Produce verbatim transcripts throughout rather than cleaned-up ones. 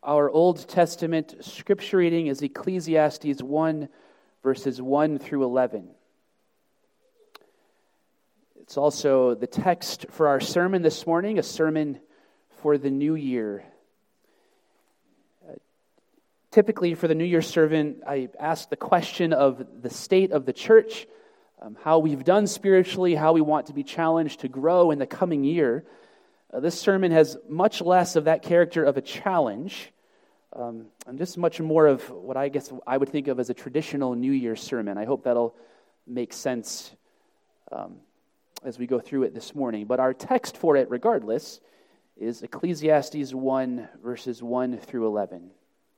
Our Old Testament scripture reading is Ecclesiastes one, verses one through eleven. It's also the text for our sermon this morning, a sermon for the new year. Uh, typically, for the New Year sermon, I ask the question of the state of the church, um, how we've done spiritually, how we want to be challenged to grow in the coming year. Uh, this sermon has much less of that character of a challenge, um, and just much more of what I guess I would think of as a traditional New Year sermon. I hope that'll make sense um, as we go through it this morning. But our text for it, regardless, is Ecclesiastes one, verses one through eleven.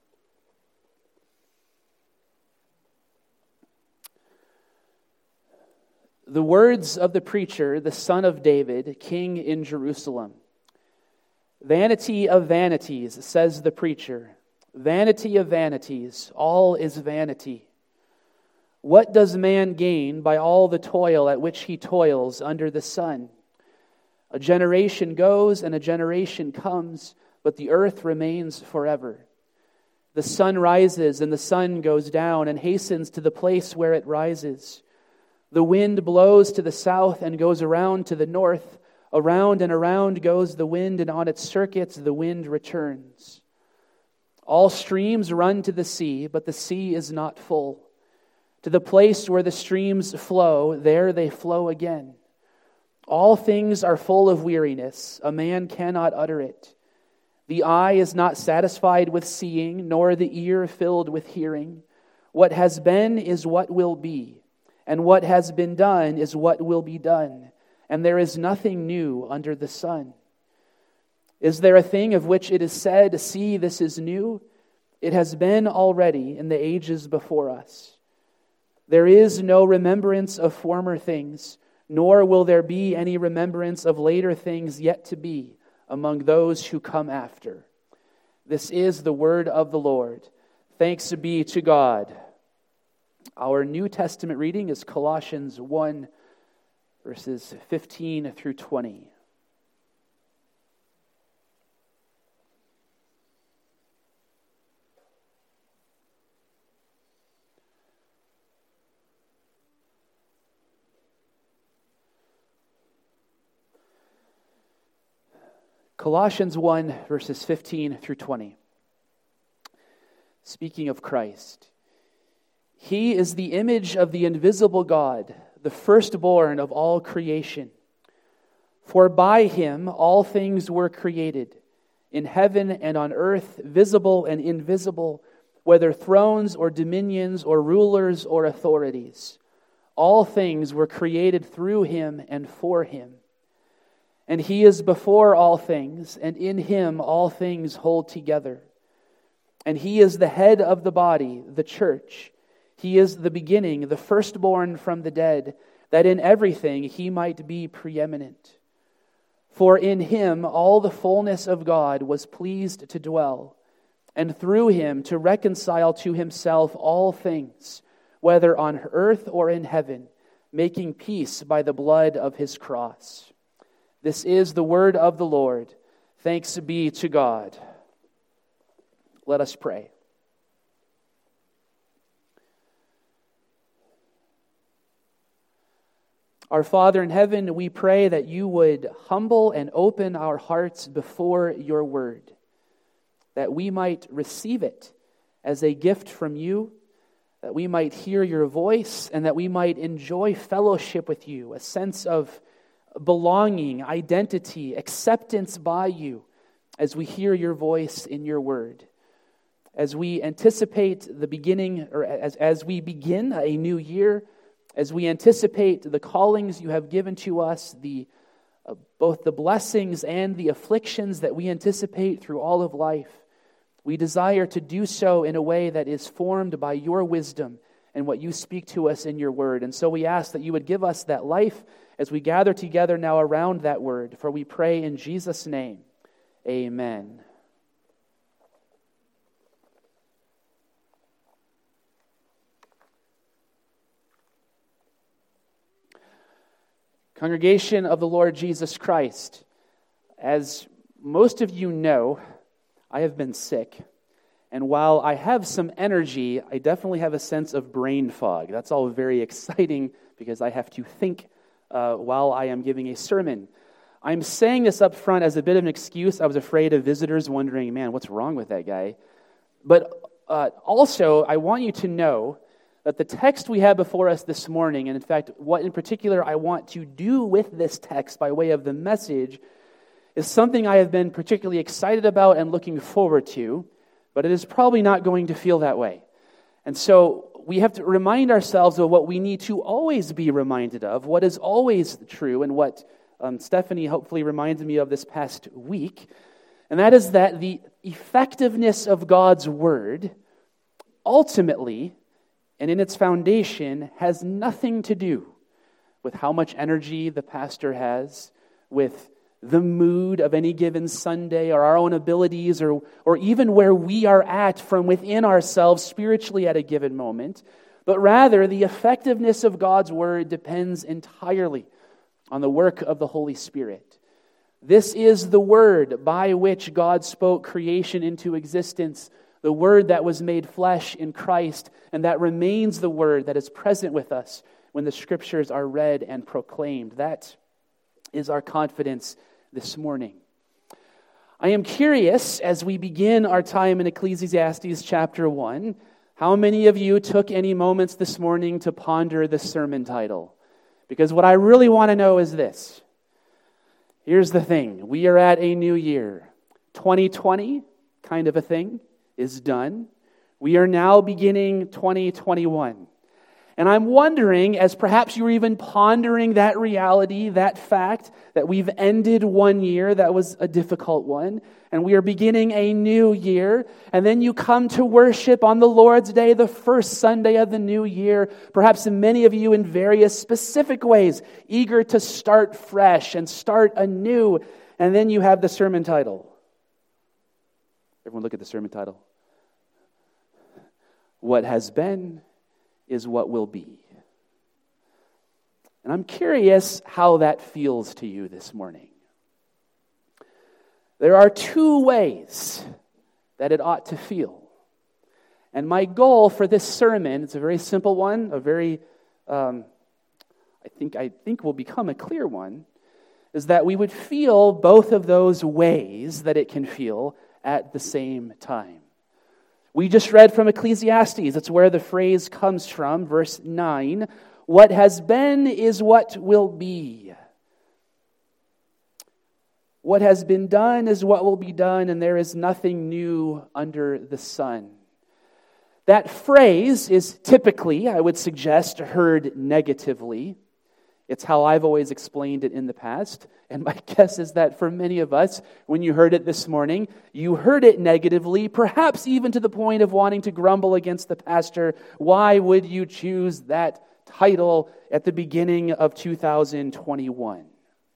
The words of the preacher, the son of David, king in Jerusalem. Vanity of vanities, says the preacher. Vanity of vanities, all is vanity. What does man gain by all the toil at which he toils under the sun? A generation goes and a generation comes, but the earth remains forever. The sun rises and the sun goes down and hastens to the place where it rises. The wind blows to the south and goes around to the north. Around and around goes the wind, and on its circuits the wind returns. All streams run to the sea, but the sea is not full. To the place where the streams flow, there they flow again. All things are full of weariness. A man cannot utter it. The eye is not satisfied with seeing, nor the ear filled with hearing. What has been is what will be, and what has been done is what will be done. And there is nothing new under the sun. Is there a thing of which it is said, see, this is new? It has been already in the ages before us. There is no remembrance of former things, nor will there be any remembrance of later things yet to be among those who come after. This is the word of the Lord. Thanks be to God. Our New Testament reading is Colossians one, verses fifteen through twenty. Colossians one, verses fifteen through twenty. Speaking of Christ, He is the image of the invisible God, the firstborn of all creation. For by Him all things were created, in heaven and on earth, visible and invisible, whether thrones or dominions or rulers or authorities. All things were created through Him and for Him. And He is before all things, and in Him all things hold together. And He is the head of the body, the church. He is the beginning, the firstborn from the dead, that in everything He might be preeminent. For in Him all the fullness of God was pleased to dwell, and through Him to reconcile to Himself all things, whether on earth or in heaven, making peace by the blood of His cross. This is the word of the Lord. Thanks be to God. Let us pray. Our Father in heaven, we pray that you would humble and open our hearts before your word, that we might receive it as a gift from you, that we might hear your voice, and that we might enjoy fellowship with you, a sense of belonging, identity, acceptance by you as we hear your voice in your word. As we anticipate the beginning, or as, as we begin a new year, as we anticipate the callings you have given to us, the uh, both the blessings and the afflictions that we anticipate through all of life, we desire to do so in a way that is formed by your wisdom and what you speak to us in your word. And so we ask that you would give us that life as we gather together now around that word, for we pray in Jesus' name. Amen. Congregation of the Lord Jesus Christ, as most of you know, I have been sick. And while I have some energy, I definitely have a sense of brain fog. That's all very exciting because I have to think uh, while I am giving a sermon. I'm saying this up front as a bit of an excuse. I was afraid of visitors wondering, man, what's wrong with that guy? But uh, also, I want you to know that the text we have before us this morning, and in fact, what in particular I want to do with this text by way of the message, is something I have been particularly excited about and looking forward to, but it is probably not going to feel that way. And so we have to remind ourselves of what we need to always be reminded of, what is always true, and what um, Stephanie hopefully reminded me of this past week, and that is that the effectiveness of God's Word ultimately and in its foundation has nothing to do with how much energy the pastor has, with the mood of any given Sunday, or our own abilities, or, or even where we are at from within ourselves spiritually at a given moment. But rather, the effectiveness of God's Word depends entirely on the work of the Holy Spirit. This is the Word by which God spoke creation into existence, the Word that was made flesh in Christ, and that remains the Word that is present with us when the Scriptures are read and proclaimed. That is our confidence this morning. I am curious, as we begin our time in Ecclesiastes chapter one, how many of you took any moments this morning to ponder the sermon title? Because what I really want to know is this. Here's the thing. We are at a new year. twenty twenty, kind of a thing, is done. We are now beginning twenty twenty-one. And I'm wondering, as perhaps you're even pondering that reality, that fact, that we've ended one year that was a difficult one, and we are beginning a new year, and then you come to worship on the Lord's Day, the first Sunday of the new year, perhaps many of you in various specific ways, eager to start fresh and start anew, and then you have the sermon title. Everyone look at the sermon title. What has been is what will be. And I'm curious how that feels to you this morning. There are two ways that it ought to feel. And my goal for this sermon, it's a very simple one, a very, um, I think I think will become a clear one, is that we would feel both of those ways that it can feel at the same time. We just read from Ecclesiastes. That's where the phrase comes from, verse nine. What has been is what will be. What has been done is what will be done, and there is nothing new under the sun. That phrase is typically, I would suggest, heard negatively. It's how I've always explained it in the past. And my guess is that for many of us, when you heard it this morning, you heard it negatively, perhaps even to the point of wanting to grumble against the pastor. Why would you choose that title at the beginning of two thousand twenty-one?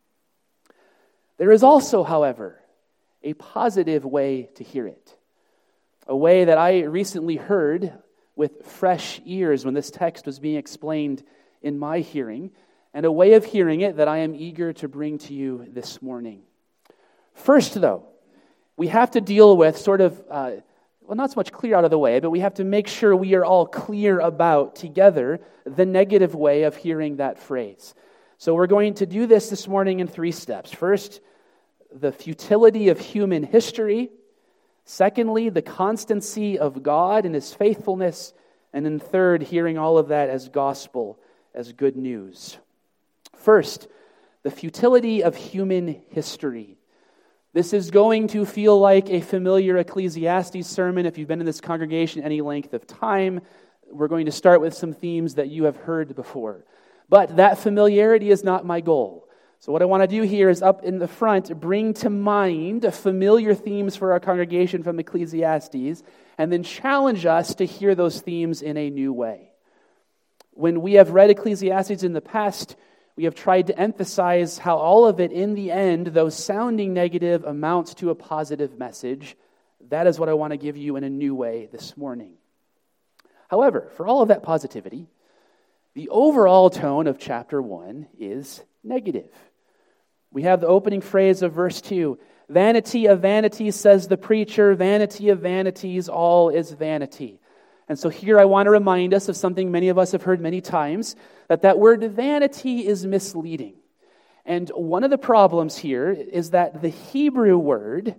There is also, however, a positive way to hear it. A way that I recently heard with fresh ears when this text was being explained in my hearing, and a way of hearing it that I am eager to bring to you this morning. First, though, we have to deal with sort of, uh, well, not so much clear out of the way, but we have to make sure we are all clear about, together, the negative way of hearing that phrase. So we're going to do this this morning in three steps. First, the futility of human history. Secondly, the constancy of God and His faithfulness. And then third, hearing all of that as gospel, as good news. First, the futility of human history. This is going to feel like a familiar Ecclesiastes sermon if you've been in this congregation any length of time. We're going to start with some themes that you have heard before. But that familiarity is not my goal. So what I want to do here is up in the front, bring to mind familiar themes for our congregation from Ecclesiastes, and then challenge us to hear those themes in a new way. When we have read Ecclesiastes in the past, we have tried to emphasize how all of it, in the end, though sounding negative, amounts to a positive message. That is what I want to give you in a new way this morning. However, for all of that positivity, the overall tone of chapter one is negative. We have the opening phrase of verse two, Vanity of vanities, says the preacher, vanity of vanities, all is vanity. And so here I want to remind us of something many of us have heard many times, that that word vanity is misleading. And one of the problems here is that the Hebrew word,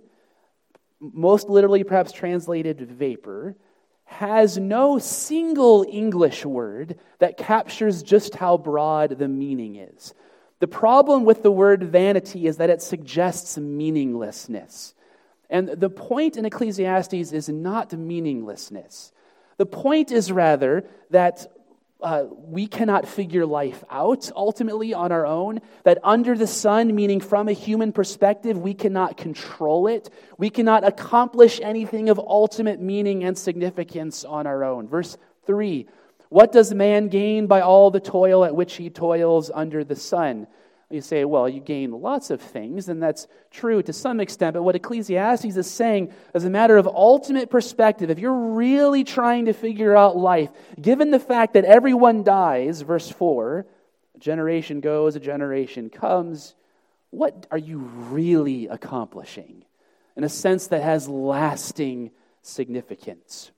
most literally perhaps translated vapor, has no single English word that captures just how broad the meaning is. The problem with the word vanity is that it suggests meaninglessness. And the point in Ecclesiastes is not meaninglessness. The point is rather that uh, we cannot figure life out ultimately on our own, that under the sun, meaning from a human perspective, we cannot control it. We cannot accomplish anything of ultimate meaning and significance on our own. Verse three, what does man gain by all the toil at which he toils under the sun? You say, well, you gain lots of things, and that's true to some extent, but what Ecclesiastes is saying as a matter of ultimate perspective, if you're really trying to figure out life, given the fact that everyone dies, verse four, a generation goes, a generation comes, what are you really accomplishing in a sense that has lasting significance?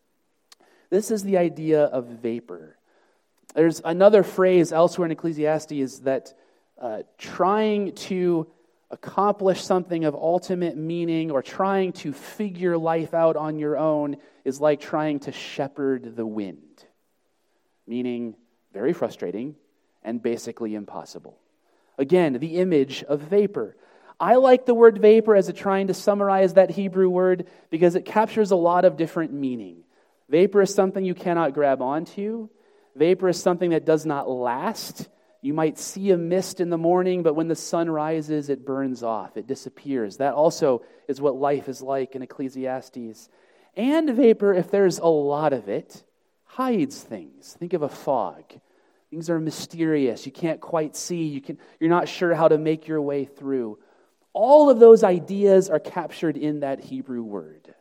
This is the idea of vapor. There's another phrase elsewhere in Ecclesiastes that Uh, trying to accomplish something of ultimate meaning or trying to figure life out on your own is like trying to shepherd the wind, meaning very frustrating and basically impossible. Again, the image of vapor. I like the word vapor as a trying to summarize that Hebrew word because it captures a lot of different meaning. Vapor is something you cannot grab onto. Vapor is something that does not last. You might see a mist in the morning, but when the sun rises, it burns off. It disappears. That also is what life is like in Ecclesiastes. And vapor, if there's a lot of it, hides things. Think of a fog. Things are mysterious. You can't quite see. You can, you're not sure how to make your way through. All of those ideas are captured in that Hebrew word.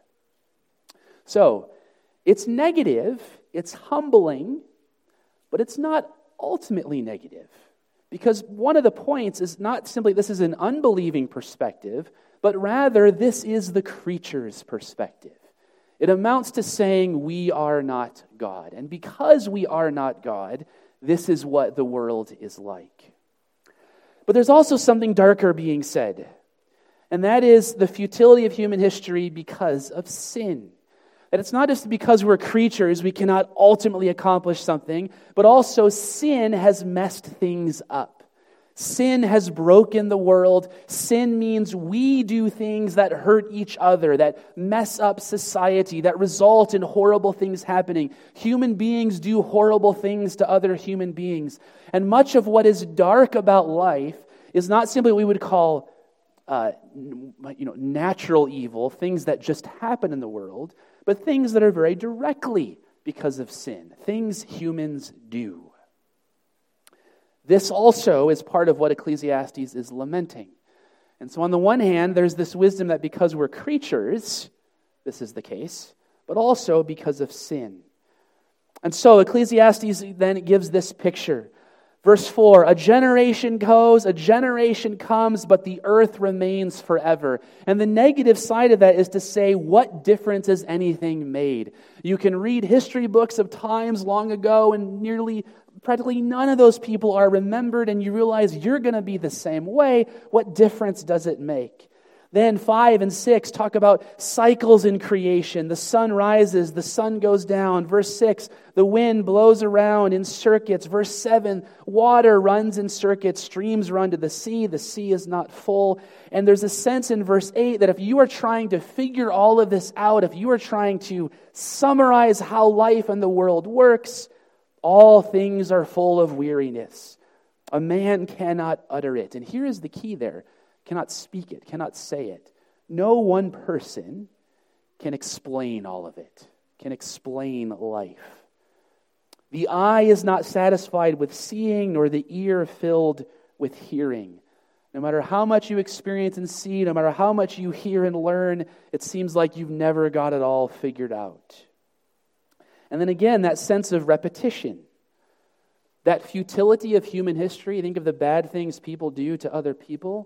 So, it's negative, it's humbling, but it's not ultimately negative. Because one of the points is not simply this is an unbelieving perspective, but rather this is the creature's perspective. It amounts to saying we are not God. And because we are not God, this is what the world is like. But there's also something darker being said. And that is the futility of human history because of sin. That it's not just because we're creatures we cannot ultimately accomplish something, but also sin has messed things up. Sin has broken the world. Sin means we do things that hurt each other, that mess up society, that result in horrible things happening. Human beings do horrible things to other human beings. And much of what is dark about life is not simply what we would call uh, you know, natural evil, things that just happen in the world, but things that are very directly because of sin, things humans do. This also is part of what Ecclesiastes is lamenting. And so on the one hand, there's this wisdom that because we're creatures, this is the case, but also because of sin. And so Ecclesiastes then gives this picture. Verse four, a generation goes, a generation comes, but the earth remains forever. And the negative side of that is to say, what difference has anything made? You can read history books of times long ago, and nearly, practically none of those people are remembered, and you realize you're going to be the same way. What difference does it make? Then five and six talk about cycles in creation. The sun rises, the sun goes down. Verse six, the wind blows around in circuits. Verse seven, water runs in circuits, streams run to the sea, the sea is not full. And there's a sense in verse eight that if you are trying to figure all of this out, if you are trying to summarize how life and the world works, all things are full of weariness. A man cannot utter it. And here is the key there. Cannot speak it, cannot say it. No one person can explain all of it, can explain life. The eye is not satisfied with seeing, nor the ear filled with hearing. No matter how much you experience and see, no matter how much you hear and learn, it seems like you've never got it all figured out. And then again, that sense of repetition. That futility of human history, think of the bad things people do to other people.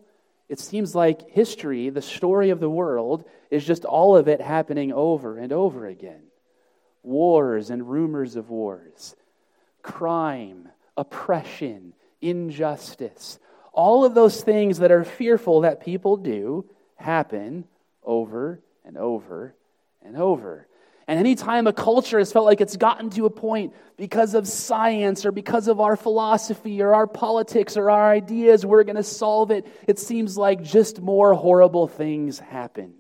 It seems like history, the story of the world, is just all of it happening over and over again. Wars and rumors of wars, crime, oppression, injustice. All of those things that are fearful that people do happen over and over and over. And anytime a culture has felt like it's gotten to a point because of science or because of our philosophy or our politics or our ideas, we're going to solve it, it seems like just more horrible things happen.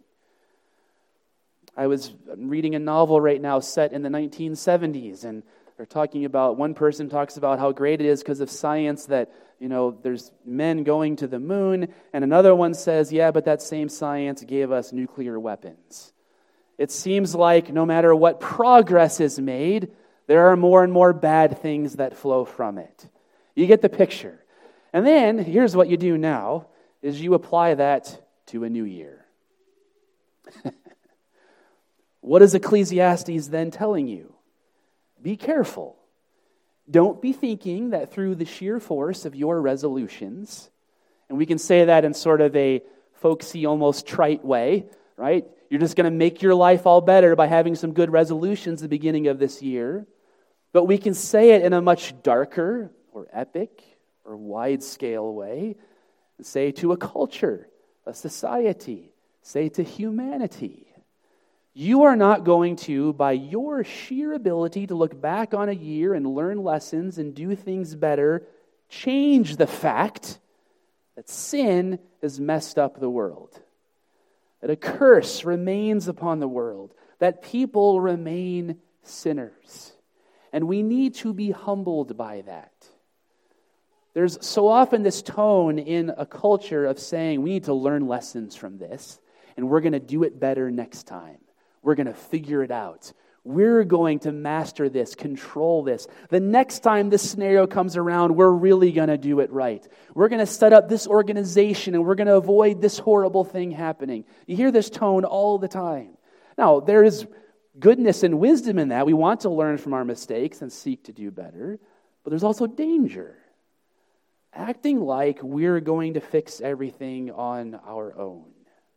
I was reading a novel right now set in the nineteen seventies, and they're talking about, one person talks about how great it is because of science that, you know, there's men going to the moon, and another one says, yeah, but that same science gave us nuclear weapons. It seems like no matter what progress is made, there are more and more bad things that flow from it. You get the picture. And then, here's what you do now, is you apply that to a new year. What is Ecclesiastes then telling you? Be careful. Don't be thinking that through the sheer force of your resolutions, and we can say that in sort of a folksy, almost trite way, right? You're just going to make your life all better by having some good resolutions at the beginning of this year. But we can say it in a much darker or epic or wide-scale way. Say to a culture, a society, say to humanity. You are not going to, by your sheer ability to look back on a year and learn lessons and do things better, change the fact that sin has messed up the world. That a curse remains upon the world. That people remain sinners. And we need to be humbled by that. There's so often this tone in a culture of saying we need to learn lessons from this, and we're going to do it better next time. We're going to figure it out. We're going to master this, control this. The next time this scenario comes around, we're really going to do it right. We're going to set up this organization and we're going to avoid this horrible thing happening. You hear this tone all the time. Now, there is goodness and wisdom in that. We want to learn from our mistakes and seek to do better. But there's also danger. Acting like we're going to fix everything on our own.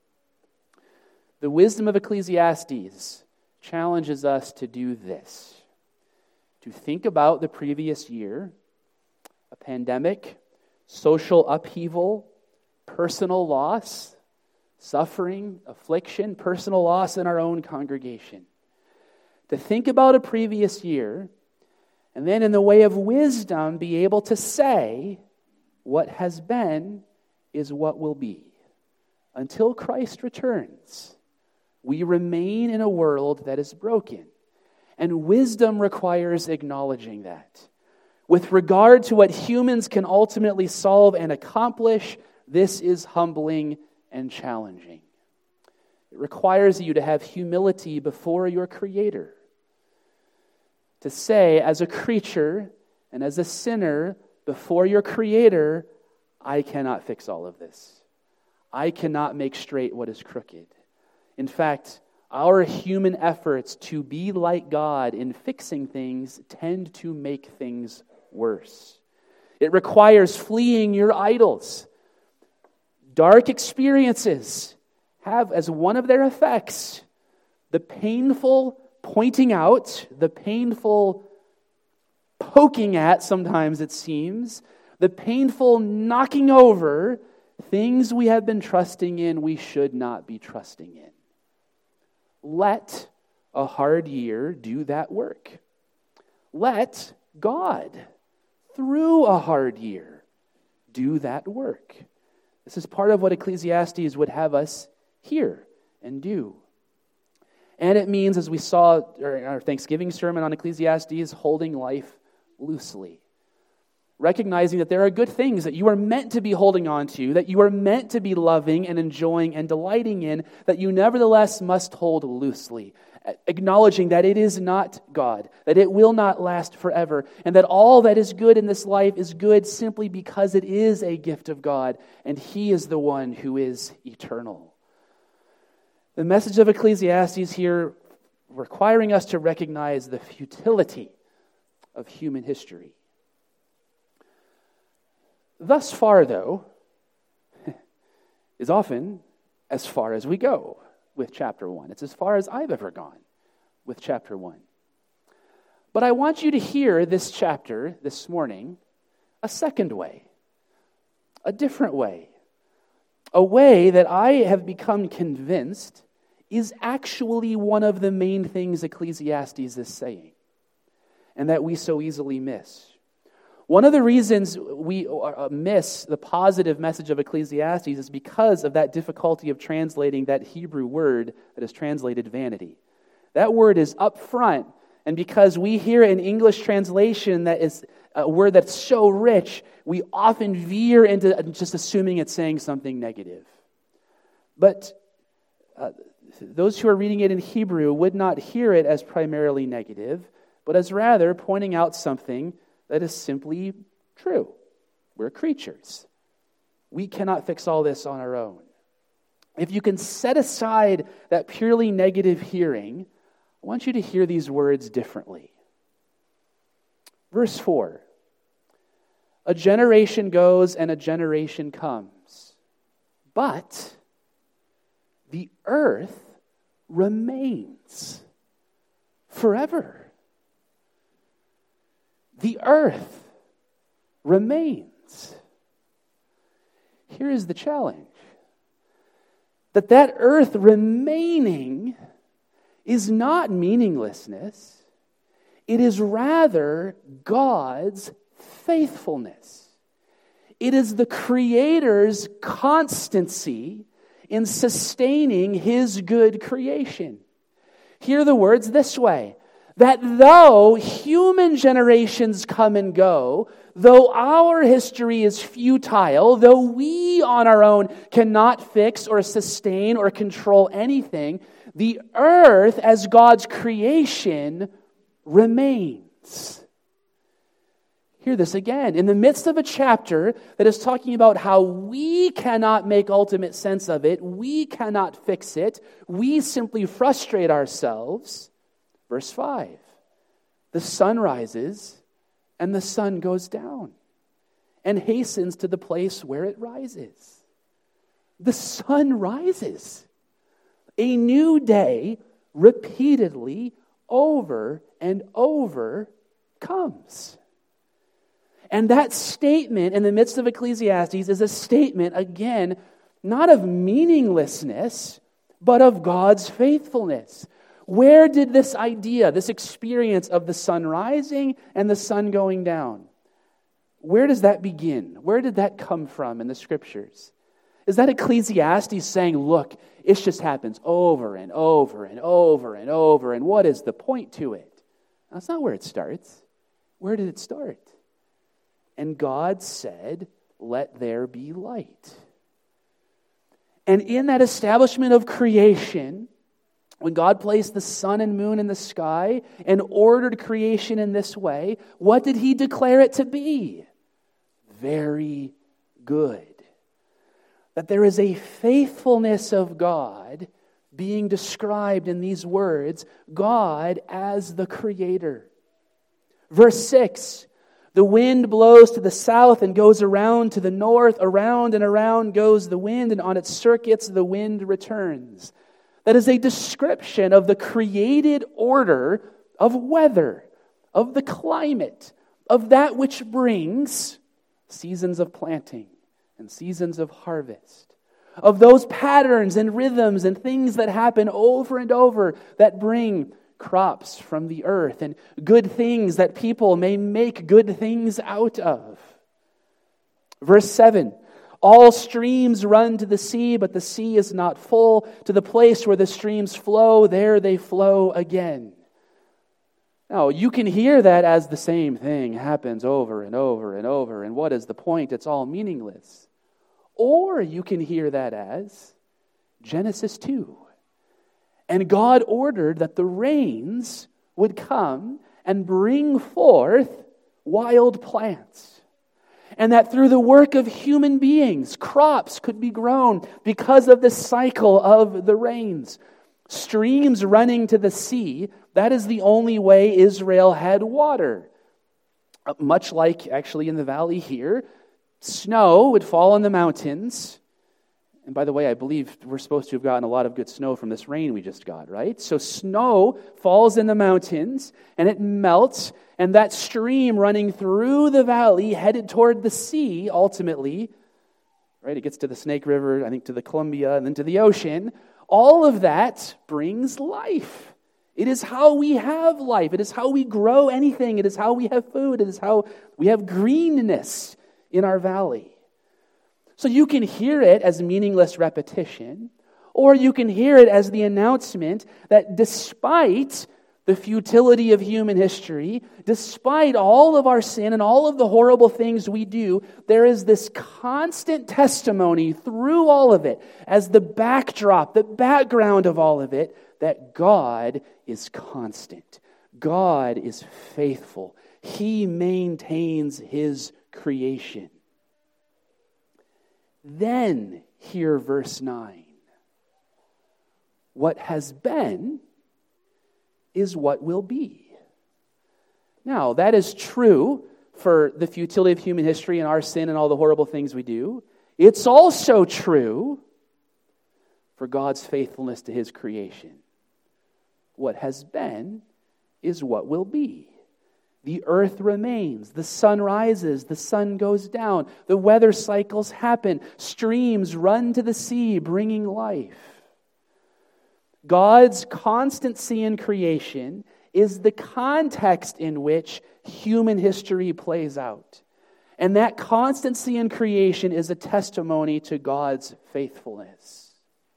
The wisdom of Ecclesiastes challenges us to do this, to think about the previous year, a pandemic, social upheaval, personal loss, suffering, affliction, personal loss in our own congregation. To think about a previous year, and then in the way of wisdom, be able to say, what has been is what will be. Until Christ returns, we remain in a world that is broken. And wisdom requires acknowledging that. With regard to what humans can ultimately solve and accomplish, this is humbling and challenging. It requires you to have humility before your Creator. To say, as a creature and as a sinner before your Creator, I cannot fix all of this. I cannot make straight what is crooked. In fact, our human efforts to be like God in fixing things tend to make things worse. It requires fleeing your idols. Dark experiences have as one of their effects the painful pointing out, the painful poking at, sometimes it seems, the painful knocking over things we have been trusting in we should not be trusting in. Let a hard year do that work. Let God, through a hard year, do that work. This is part of what Ecclesiastes would have us hear and do. And it means, as we saw in our Thanksgiving sermon on Ecclesiastes, holding life loosely. Recognizing that there are good things that you are meant to be holding on to, that you are meant to be loving and enjoying and delighting in, that you nevertheless must hold loosely. Acknowledging that it is not God, that it will not last forever, and that all that is good in this life is good simply because it is a gift of God, and He is the one who is eternal. The message of Ecclesiastes here requiring us to recognize the futility of human history. Thus far, though, is often as far as we go with chapter one. It's as far as I've ever gone with chapter one. But I want you to hear this chapter this morning a second way, a different way, a way that I have become convinced is actually one of the main things Ecclesiastes is saying, and that we so easily miss. One of the reasons we miss the positive message of Ecclesiastes is because of that difficulty of translating that Hebrew word that is translated vanity. That word is up front, and because we hear an English translation that is a word that's so rich, we often veer into just assuming it's saying something negative. But uh, those who are reading it in Hebrew would not hear it as primarily negative, but as rather pointing out something that is simply true. We're creatures. We cannot fix all this on our own. If you can set aside that purely negative hearing, I want you to hear these words differently. Verse four. A generation goes and a generation comes, but the earth remains forever. The earth remains. Here is the challenge. That that earth remaining is not meaninglessness. It is rather God's faithfulness. It is the Creator's constancy in sustaining His good creation. Hear the words this way. That though human generations come and go, though our history is futile, though we on our own cannot fix or sustain or control anything, the earth as God's creation remains. Hear this again. In the midst of a chapter that is talking about how we cannot make ultimate sense of it, we cannot fix it, we simply frustrate ourselves. Verse five, the sun rises and the sun goes down and hastens to the place where it rises. The sun rises. A new day repeatedly over and over comes. And that statement in the midst of Ecclesiastes is a statement, again, not of meaninglessness, but of God's faithfulness. Where did this idea, this experience of the sun rising and the sun going down, where does that begin? Where did that come from in the Scriptures? Is that Ecclesiastes saying, look, it just happens over and over and over and over, and what is the point to it? That's not where it starts. Where did it start? And God said, let there be light. And in that establishment of creation, when God placed the sun and moon in the sky and ordered creation in this way, what did He declare it to be? Very good. That there is a faithfulness of God being described in these words, God as the Creator. Verse six, the wind blows to the south and goes around to the north, around and around goes the wind, and on its circuits the wind returns. That is a description of the created order of weather, of the climate, of that which brings seasons of planting and seasons of harvest, of those patterns and rhythms and things that happen over and over that bring crops from the earth and good things that people may make good things out of. Verse seven, all streams run to the sea, but the sea is not full. To the place where the streams flow, there they flow again. Now, you can hear that as the same thing happens over and over and over. And what is the point? It's all meaningless. Or you can hear that as Genesis two. And God ordered that the rains would come and bring forth wild plants. And that through the work of human beings, crops could be grown because of the cycle of the rains. Streams running to the sea, that is the only way Israel had water. Much like actually in the valley here, snow would fall on the mountains, And by the way, I believe we're supposed to have gotten a lot of good snow from this rain we just got, right? So snow falls in the mountains, and it melts, and that stream running through the valley, headed toward the sea, ultimately, right? It gets to the Snake River, I think to the Columbia, and then to the ocean. All of that brings life. It is how we have life. It is how we grow anything. It is how we have food. It is how we have greenness in our valley. So you can hear it as meaningless repetition, or you can hear it as the announcement that despite the futility of human history, despite all of our sin and all of the horrible things we do, there is this constant testimony through all of it, as the backdrop, the background of all of it, that God is constant. God is faithful. He maintains His creation. Then hear verse nine. What has been is what will be. Now, that is true for the futility of human history and our sin and all the horrible things we do. It's also true for God's faithfulness to His creation. What has been is what will be. The earth remains, the sun rises, the sun goes down, the weather cycles happen, streams run to the sea, bringing life. God's constancy in creation is the context in which human history plays out. And that constancy in creation is a testimony to God's faithfulness.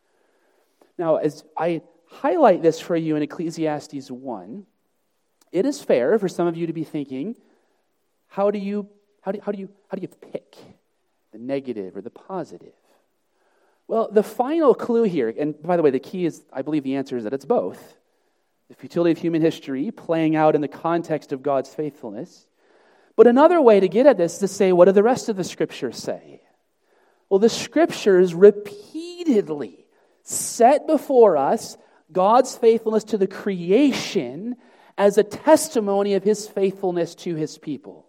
Now, as I highlight this for you in Ecclesiastes one, it is fair for some of you to be thinking, how do you how do, how do you how do you pick the negative or the positive? Well, the final clue here, and by the way, the key is, I believe the answer is that it's both. The futility of human history playing out in the context of God's faithfulness. But another way to get at this is to say, what do the rest of the Scriptures say? Well, the Scriptures repeatedly set before us God's faithfulness to the creation as a testimony of His faithfulness to His people.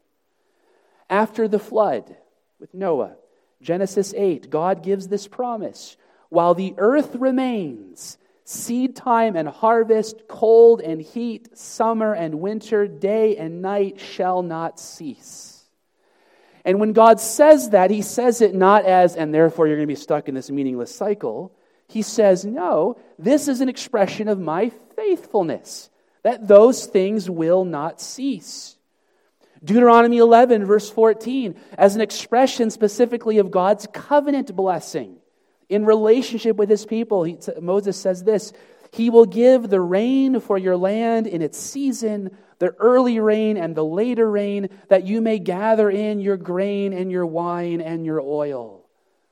After the flood with Noah, Genesis eight, God gives this promise. While the earth remains, seed time and harvest, cold and heat, summer and winter, day and night shall not cease. And when God says that, He says it not as, and therefore you're going to be stuck in this meaningless cycle. He says, no, this is an expression of my faithfulness, that those things will not cease. Deuteronomy eleven, verse fourteen, as an expression specifically of God's covenant blessing in relationship with His people. He, Moses says this, He will give the rain for your land in its season, the early rain and the later rain, that you may gather in your grain and your wine and your oil.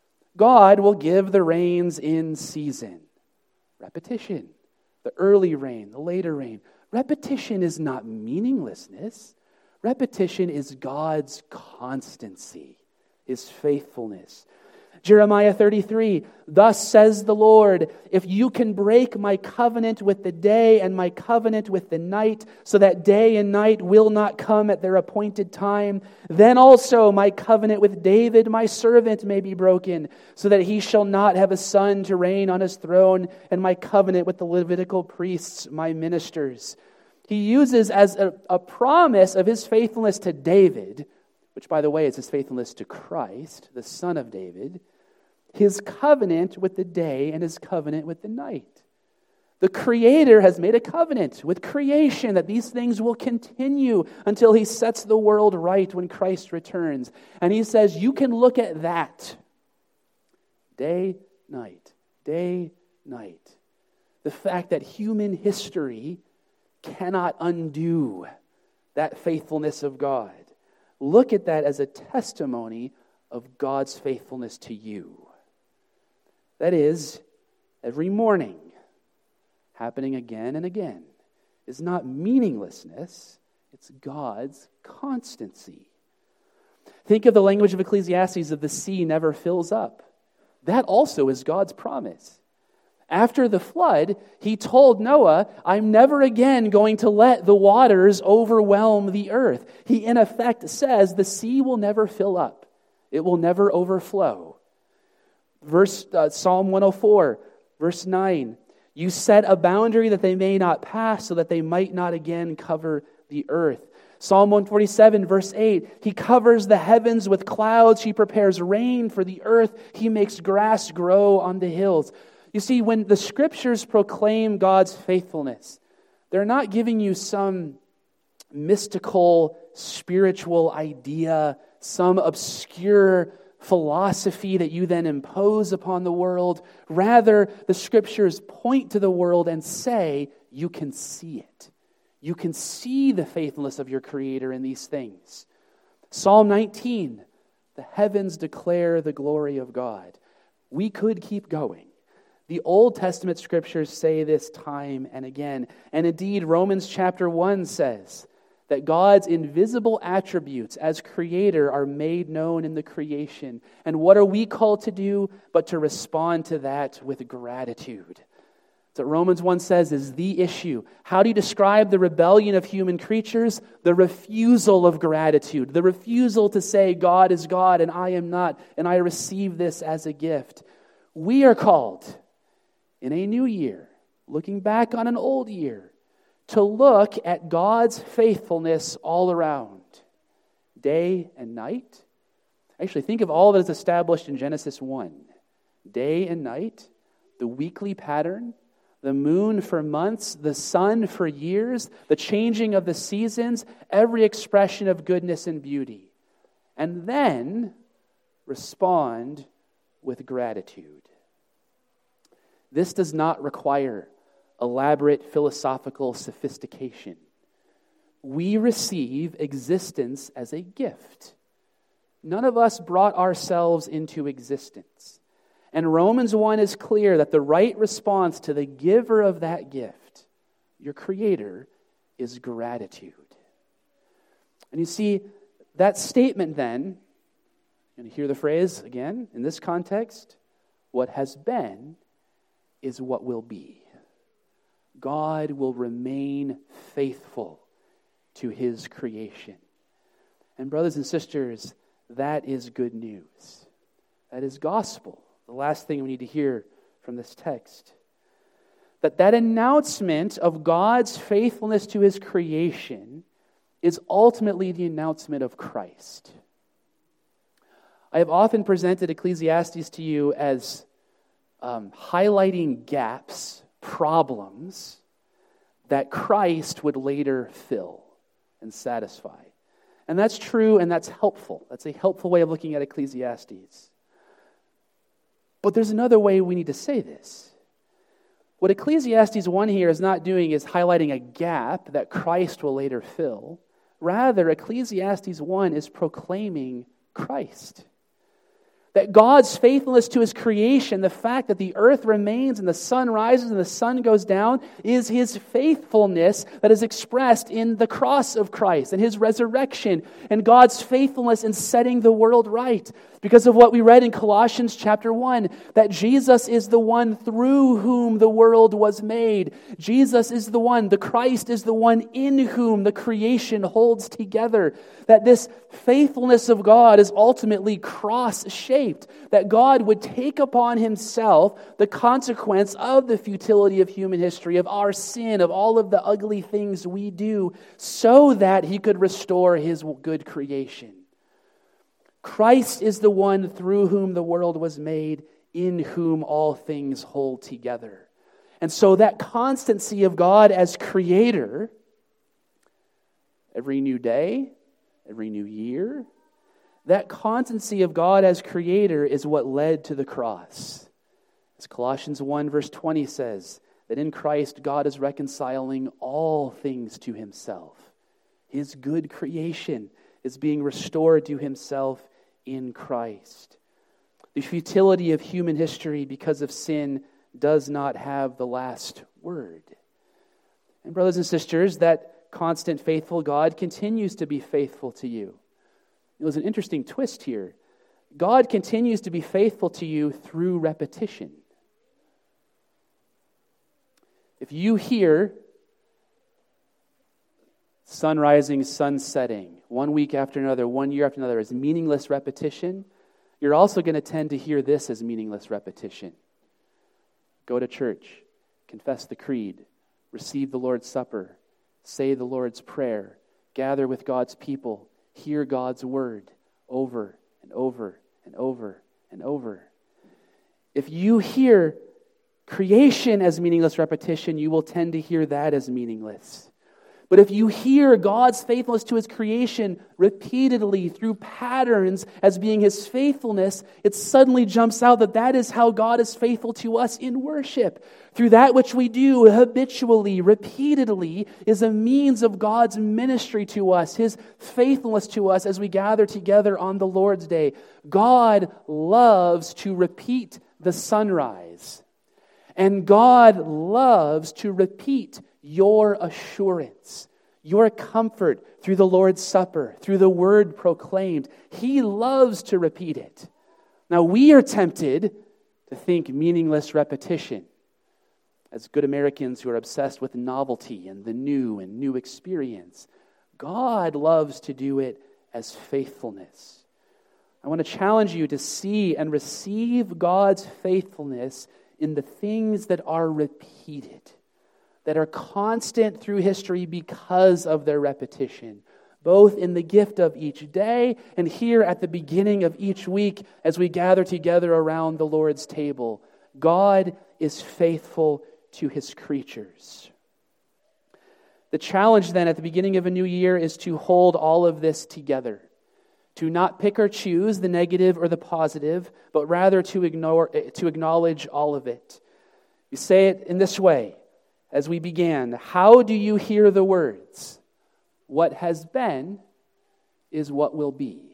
God will give the rains in season. Repetition. The early rain, the later rain. Repetition is not meaninglessness. Repetition is God's constancy, His faithfulness. Jeremiah thirty-three, thus says the Lord, if you can break my covenant with the day and my covenant with the night, so that day and night will not come at their appointed time, then also my covenant with David, my servant, may be broken, so that he shall not have a son to reign on his throne, and my covenant with the Levitical priests, my ministers. He uses as a, a promise of His faithfulness to David, which, by the way, is His faithfulness to Christ, the Son of David, His covenant with the day and His covenant with the night. The Creator has made a covenant with creation that these things will continue until He sets the world right when Christ returns. And He says, you can look at that. Day, night, day, night. The fact that human history cannot undo that faithfulness of God. Look at that as a testimony of God's faithfulness to you. That is, every morning, happening again and again, is not meaninglessness, it's God's constancy. Think of the language of Ecclesiastes of the sea never fills up. That also is God's promise. After the flood, He told Noah, I'm never again going to let the waters overwhelm the earth. He, in effect, says the sea will never fill up. It will never overflow. Verse uh, Psalm one oh four, verse nine. You set a boundary that they may not pass, so that they might not again cover the earth. Psalm one forty-seven, verse eight. He covers the heavens with clouds. He prepares rain for the earth. He makes grass grow on the hills. You see, when the Scriptures proclaim God's faithfulness, they're not giving you some mystical, spiritual idea, some obscure philosophy that you then impose upon the world. Rather, the Scriptures point to the world and say, you can see it. You can see the faithfulness of your Creator in these things. Psalm nineteen, the heavens declare the glory of God. We could keep going. The Old Testament Scriptures say this time and again. And indeed, Romans chapter one says that God's invisible attributes as Creator are made known in the creation. And what are we called to do but to respond to that with gratitude? That's what Romans one says is the issue. How do you describe the rebellion of human creatures? The refusal of gratitude. The refusal to say God is God and I am not, and I receive this as a gift. We are called in a new year, looking back on an old year, to look at God's faithfulness all around, day and night. Actually, think of all that is established in Genesis one. Day and night, the weekly pattern, the moon for months, the sun for years, the changing of the seasons, every expression of goodness and beauty. And then respond with gratitude. This does not require elaborate philosophical sophistication. We receive existence as a gift. None of us brought ourselves into existence. And Romans one is clear that the right response to the giver of that gift, your Creator, is gratitude. And you see, that statement then, and hear the phrase again in this context, what has been is what will be. God will remain faithful to His creation. And brothers and sisters, that is good news. That is gospel. The last thing we need to hear from this text. That that announcement of God's faithfulness to His creation is ultimately the announcement of Christ. I have often presented Ecclesiastes to you as um, highlighting gaps, problems that Christ would later fill and satisfy. And that's true and that's helpful. That's a helpful way of looking at Ecclesiastes. But there's another way we need to say this. What Ecclesiastes one here is not doing is highlighting a gap that Christ will later fill. Rather, Ecclesiastes one is proclaiming Christ. That God's faithfulness to His creation, the fact that the earth remains and the sun rises and the sun goes down, is His faithfulness that is expressed in the cross of Christ and His resurrection, and God's faithfulness in setting the world right. Because of what we read in Colossians chapter one, that Jesus is the one through whom the world was made. Jesus is the one, the Christ is the one in whom the creation holds together. That this faithfulness of God is ultimately cross-shaped. That God would take upon Himself the consequence of the futility of human history, of our sin, of all of the ugly things we do, so that He could restore His good creation. Christ is the one through whom the world was made, in whom all things hold together. And so that constancy of God as Creator, every new day, every new year, that constancy of God as Creator is what led to the cross. As Colossians one verse twenty says, that in Christ God is reconciling all things to Himself. His good creation is being restored to Himself in Christ. The futility of human history because of sin does not have the last word. And brothers and sisters, that constant, faithful God continues to be faithful to you. There's an interesting twist here. God continues to be faithful to you through repetition. If you hear sun rising, sun setting, one week after another, one year after another, as meaningless repetition, you're also going to tend to hear this as meaningless repetition. Go to church, confess the creed, receive the Lord's Supper, say the Lord's Prayer, gather with God's people, hear God's word over and over and over and over. If you hear creation as meaningless repetition, you will tend to hear that as meaningless. But if you hear God's faithfulness to His creation repeatedly through patterns as being His faithfulness, it suddenly jumps out that that is how God is faithful to us in worship. Through that which we do habitually, repeatedly, is a means of God's ministry to us, His faithfulness to us as we gather together on the Lord's Day. God loves to repeat the sunrise. And God loves to repeat your assurance, your comfort through the Lord's Supper, through the word proclaimed. He loves to repeat it. Now we are tempted to think meaningless repetition. As good Americans who are obsessed with novelty and the new and new experience, God loves to do it as faithfulness. I want to challenge you to see and receive God's faithfulness in the things that are repeated, that are constant through history because of their repetition, both in the gift of each day and here at the beginning of each week as we gather together around the Lord's table. God is faithful to His creatures. The challenge then at the beginning of a new year is to hold all of this together, to not pick or choose the negative or the positive, but rather to ignore, to acknowledge all of it. You say it in this way, as we began: how do you hear the words? What has been is what will be.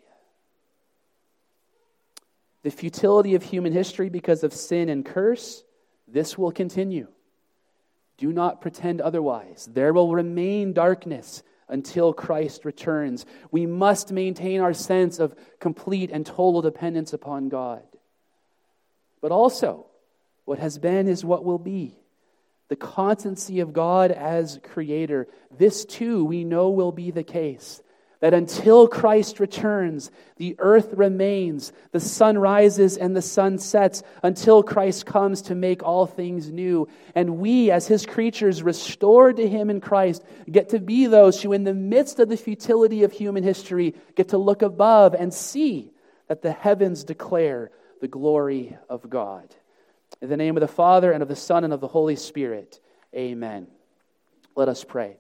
The futility of human history because of sin and curse, this will continue. Do not pretend otherwise. There will remain darkness until Christ returns. We must maintain our sense of complete and total dependence upon God. But also, what has been is what will be. The constancy of God as Creator. This too we know will be the case. That until Christ returns, the earth remains, the sun rises and the sun sets, until Christ comes to make all things new. And we, as His creatures restored to Him in Christ, get to be those who, in the midst of the futility of human history, get to look above and see that the heavens declare the glory of God. In the name of the Father, and of the Son, and of the Holy Spirit, amen. Let us pray.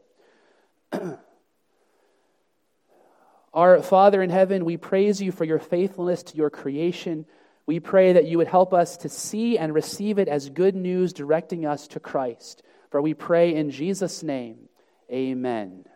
Our Father in heaven, we praise You for Your faithfulness to Your creation. We pray that You would help us to see and receive it as good news directing us to Christ. For we pray in Jesus' name, amen.